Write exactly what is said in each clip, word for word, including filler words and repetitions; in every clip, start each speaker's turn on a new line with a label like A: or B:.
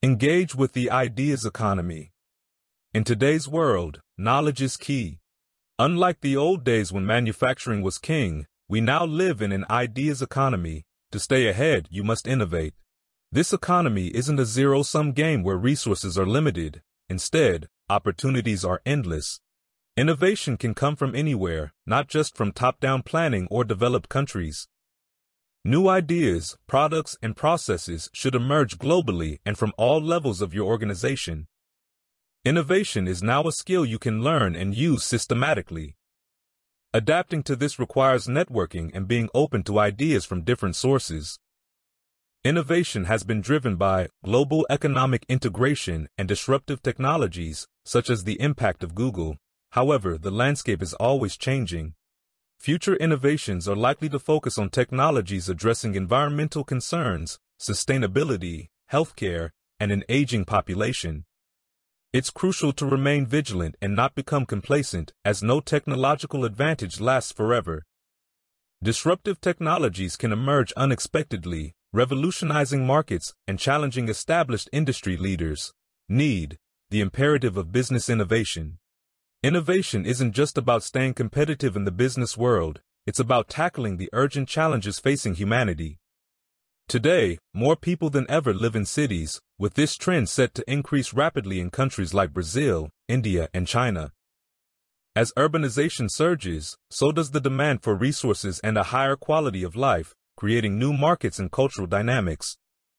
A: Engage with the ideas economy. In today's world, knowledge is key. Unlike the old days when manufacturing was king, we now live in an ideas economy. To stay ahead, you must innovate. This economy isn't a zero-sum game where resources are limited. Instead, opportunities are endless. Innovation can come from anywhere, not just from top-down planning or developed countries. New ideas, products, and processes should emerge globally and from all levels of your organization. Innovation is now a skill you can learn and use systematically. Adapting to this requires networking and being open to ideas from different sources. Innovation has been driven by global economic integration and disruptive technologies, such as the impact of Google. However, the landscape is always changing. Future innovations are likely to focus on technologies addressing environmental concerns, sustainability, healthcare, and an aging population. It's crucial to remain vigilant and not become complacent, as no technological advantage lasts forever. Disruptive technologies can emerge unexpectedly, revolutionizing markets and challenging established industry leaders. Need, the imperative of business innovation. Innovation isn't just about staying competitive in the business world, it's about tackling the urgent challenges facing humanity. Today, more people than ever live in cities, with this trend set to increase rapidly in countries like Brazil, India, and China. As urbanization surges, so does the demand for resources and a higher quality of life, creating new markets and cultural dynamics.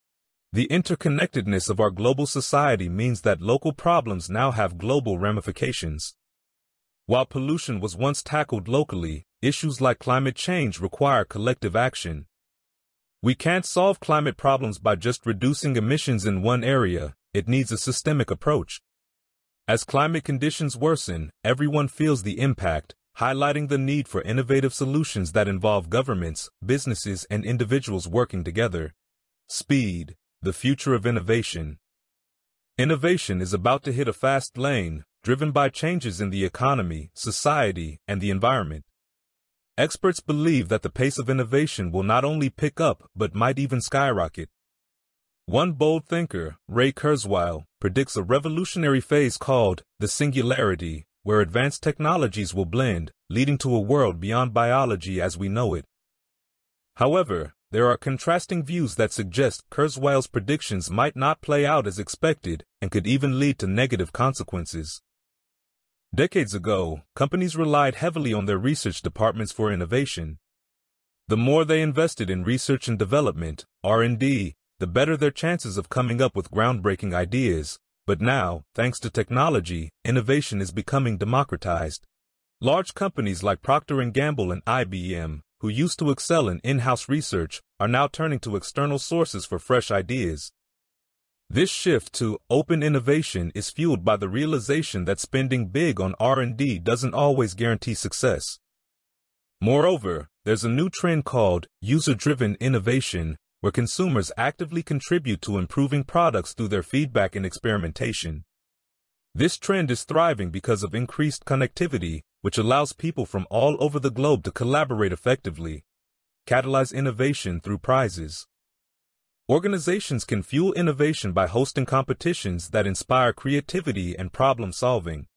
A: The interconnectedness of our global society means that local problems now have global ramifications. While pollution was once tackled locally, issues like climate change require collective action. We can't solve climate problems by just reducing emissions in one area. It needs a systemic approach. As climate conditions worsen, everyone feels the impact, highlighting the need for innovative solutions that involve governments, businesses, and individuals working together. Speed, the future of innovation. Innovation is about to hit a fast lane, driven by changes in the economy, society, and the environment. Experts believe that the pace of innovation will not only pick up but might even skyrocket. One bold thinker, Ray Kurzweil, predicts a revolutionary phase called the singularity, where advanced technologies will blend, leading to a world beyond biology as we know it. However, there are contrasting views that suggest Kurzweil's predictions might not play out as expected and could even lead to negative consequences. Decades ago, companies relied heavily on their research departments for innovation. The more they invested in research and development, R and D, the better their chances of coming up with groundbreaking ideas. But now, thanks to technology, innovation is becoming democratized. Large companies like Procter and Gamble and I B M, who used to excel in in-house research, are now turning to external sources for fresh ideas. This shift to open innovation is fueled by the realization that spending big on R and D doesn't always guarantee success. Moreover, there's a new trend called user-driven innovation, where consumers actively contribute to improving products through their feedback and experimentation. This trend is thriving because of increased connectivity, which allows people from all over the globe to collaborate effectively, catalyze innovation through prizes. Organizations can fuel innovation by hosting competitions that inspire creativity and problem-solving.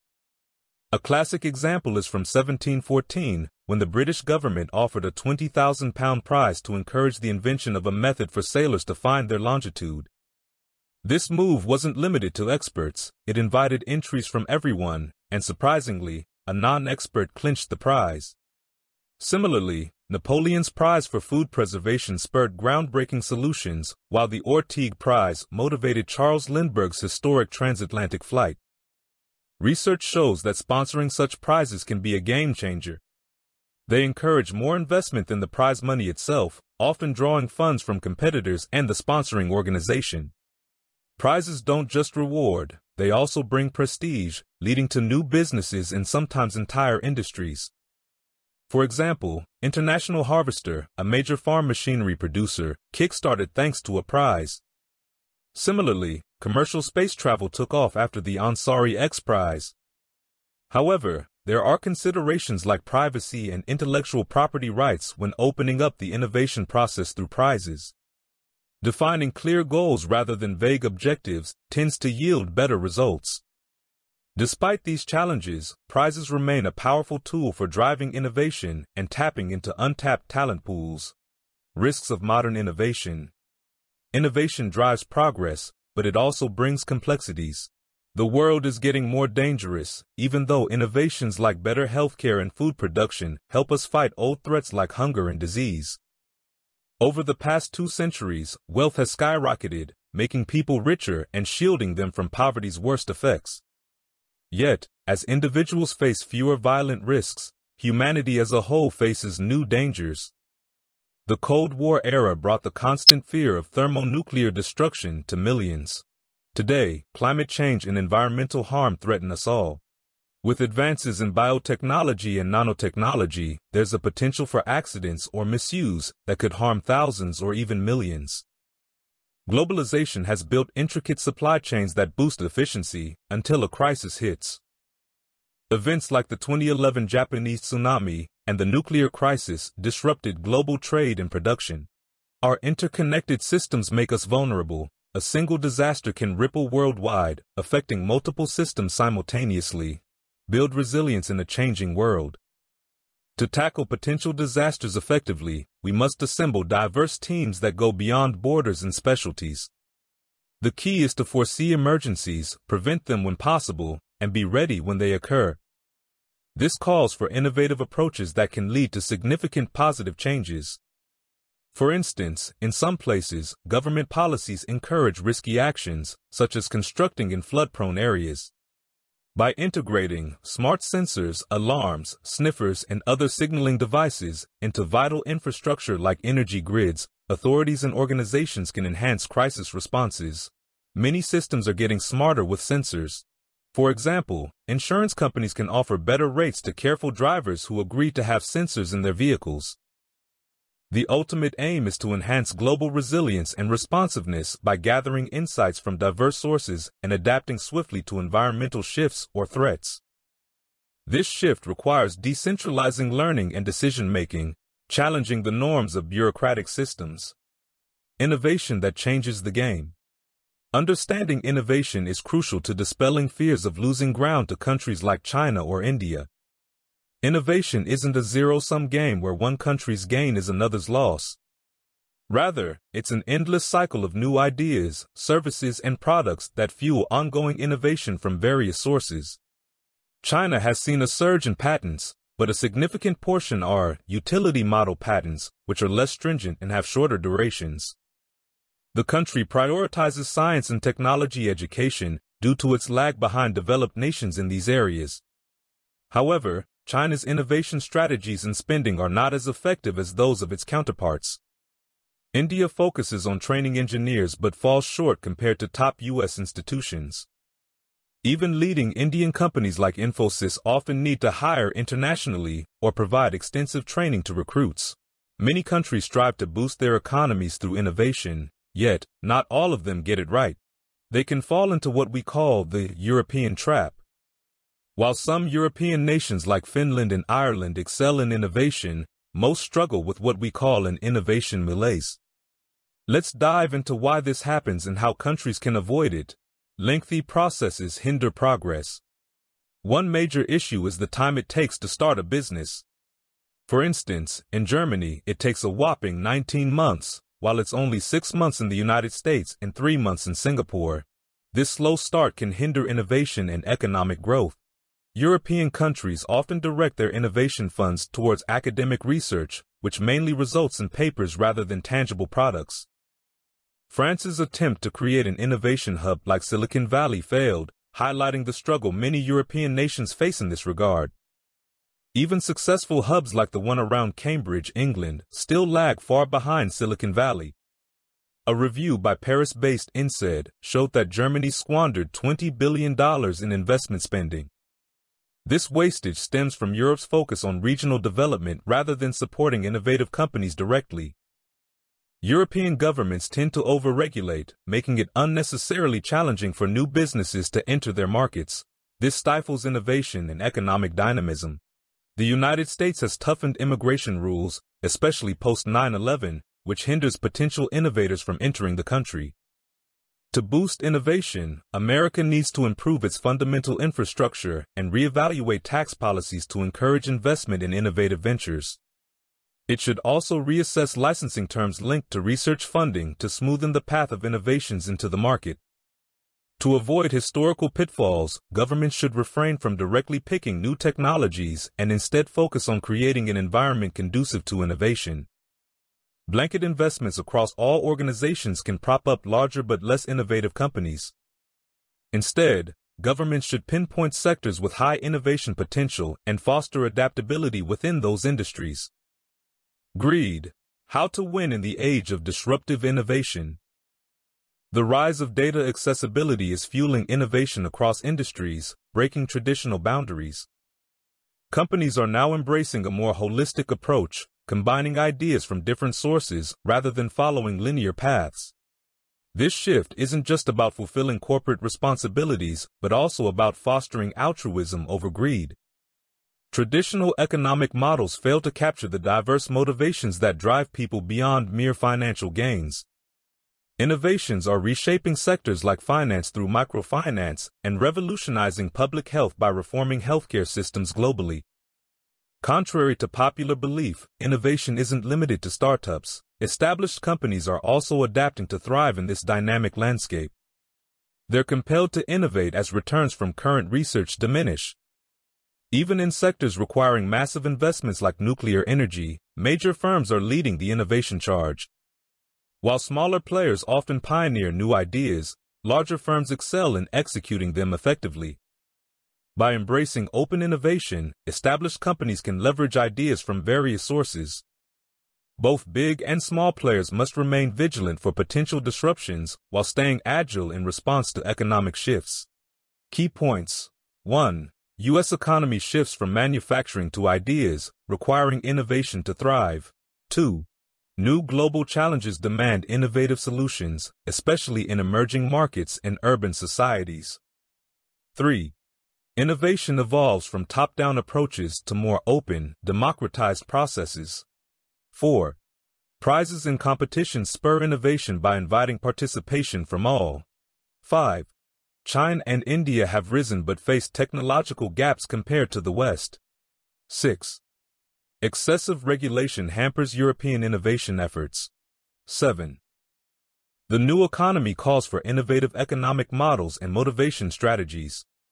A: A classic example is from seventeen fourteen, when the British government offered a twenty thousand pound prize to encourage the invention of a method for sailors to find their longitude. This move wasn't limited to experts, it invited entries from everyone, and surprisingly, a non-expert clinched the prize. Similarly, Napoleon's Prize for Food Preservation spurred groundbreaking solutions, while the Orteig Prize motivated Charles Lindbergh's historic transatlantic flight. Research shows that sponsoring such prizes can be a game-changer. They encourage more investment than the prize money itself, often drawing funds from competitors and the sponsoring organization. Prizes don't just reward, they also bring prestige, leading to new businesses and sometimes entire industries. For example, International Harvester, a major farm machinery producer, kick-started thanks to a prize. Similarly, commercial space travel took off after the Ansari X Prize. However, there are considerations like privacy and intellectual property rights when opening up the innovation process through prizes. Defining clear goals rather than vague objectives tends to yield better results. Despite these challenges, prizes remain a powerful tool for driving innovation and tapping into untapped talent pools. Risks of modern innovation. Innovation drives progress, but it also brings complexities. The world is getting more dangerous, even though innovations like better healthcare and food production help us fight old threats like hunger and disease. Over the past two centuries, wealth has skyrocketed, making people richer and shielding them from poverty's worst effects. Yet, as individuals face fewer violent risks, humanity as a whole faces new dangers. The Cold War era brought the constant fear of thermonuclear destruction to millions. Today, climate change and environmental harm threaten us all. With advances in biotechnology and nanotechnology, there's a potential for accidents or misuse that could harm thousands or even millions. Globalization has built intricate supply chains that boost efficiency until a crisis hits. Events like the twenty eleven Japanese tsunami and the nuclear crisis disrupted global trade and production. Our interconnected systems make us vulnerable. A single disaster can ripple worldwide, affecting multiple systems simultaneously. Build resilience in a changing world. To tackle potential disasters effectively, we must assemble diverse teams that go beyond borders and specialties. The key is to foresee emergencies, prevent them when possible, and be ready when they occur. This calls for innovative approaches that can lead to significant positive changes. For instance, in some places, government policies encourage risky actions, such as constructing in flood-prone areas. By integrating smart sensors, alarms, sniffers, and other signaling devices into vital infrastructure like energy grids, authorities and organizations can enhance crisis responses. Many systems are getting smarter with sensors. For example, insurance companies can offer better rates to careful drivers who agree to have sensors in their vehicles. The ultimate aim is to enhance global resilience and responsiveness by gathering insights from diverse sources and adapting swiftly to environmental shifts or threats. This shift requires decentralizing learning and decision-making, challenging the norms of bureaucratic systems. Innovation that changes the game. Understanding innovation is crucial to dispelling fears of losing ground to countries like China or India. Innovation isn't a zero-sum game where one country's gain is another's loss. Rather, it's an endless cycle of new ideas, services, and products that fuel ongoing innovation from various sources. China has seen a surge in patents, but a significant portion are utility model patents, which are less stringent and have shorter durations. The country prioritizes science and technology education due to its lag behind developed nations in these areas. However, China's innovation strategies and spending are not as effective as those of its counterparts. India focuses on training engineers but falls short compared to top U S institutions. Even leading Indian companies like Infosys often need to hire internationally or provide extensive training to recruits. Many countries strive to boost their economies through innovation, yet not all of them get it right. They can fall into what we call the European trap. While some European nations like Finland and Ireland excel in innovation, most struggle with what we call an innovation malaise. Let's dive into why this happens and how countries can avoid it. Lengthy processes hinder progress. One major issue is the time it takes to start a business. For instance, in Germany, it takes a whopping nineteen months, while it's only six months in the United States and three months in Singapore. This slow start can hinder innovation and economic growth. European countries often direct their innovation funds towards academic research, which mainly results in papers rather than tangible products. France's attempt to create an innovation hub like Silicon Valley failed, highlighting the struggle many European nations face in this regard. Even successful hubs like the one around Cambridge, England, still lag far behind Silicon Valley. A review by Paris-based I N S E D showed that Germany squandered twenty billion dollars in investment spending. This wastage stems from Europe's focus on regional development rather than supporting innovative companies directly. European governments tend to overregulate, making it unnecessarily challenging for new businesses to enter their markets. This stifles innovation and economic dynamism. The United States has toughened immigration rules, especially post nine eleven, which hinders potential innovators from entering the country. To boost innovation, America needs to improve its fundamental infrastructure and reevaluate tax policies to encourage investment in innovative ventures. It should also reassess licensing terms linked to research funding to smoothen the path of innovations into the market. To avoid historical pitfalls, governments should refrain from directly picking new technologies and instead focus on creating an environment conducive to innovation. Blanket investments across all organizations can prop up larger but less innovative companies. Instead, governments should pinpoint sectors with high innovation potential and foster adaptability within those industries. Greed: how to win in the age of disruptive innovation. The rise of data accessibility is fueling innovation across industries, breaking traditional boundaries. Companies are now embracing a more holistic approach, combining ideas from different sources rather than following linear paths. This shift isn't just about fulfilling corporate responsibilities, but also about fostering altruism over greed. Traditional economic models fail to capture the diverse motivations that drive people beyond mere financial gains. Innovations are reshaping sectors like finance through microfinance and revolutionizing public health by reforming healthcare systems globally. Contrary to popular belief, innovation isn't limited to startups. Established companies are also adapting to thrive in this dynamic landscape. They're compelled to innovate as returns from current research diminish. Even in sectors requiring massive investments like nuclear energy, major firms are leading the innovation charge. While smaller players often pioneer new ideas, larger firms excel in executing them effectively. By embracing open innovation, established companies can leverage ideas from various sources. Both big and small players must remain vigilant for potential disruptions while staying agile in response to economic shifts. Key points. one. U S economy shifts from manufacturing to ideas, requiring innovation to thrive. two. New global challenges demand innovative solutions, especially in emerging markets and urban societies. three. Innovation evolves from top-down approaches to more open, democratized processes. four. Prizes and competitions spur innovation by inviting participation from all. five. China and India have risen but face technological gaps compared to the West. six. Excessive regulation hampers European innovation efforts. seven. The new economy calls for innovative economic models and motivation strategies.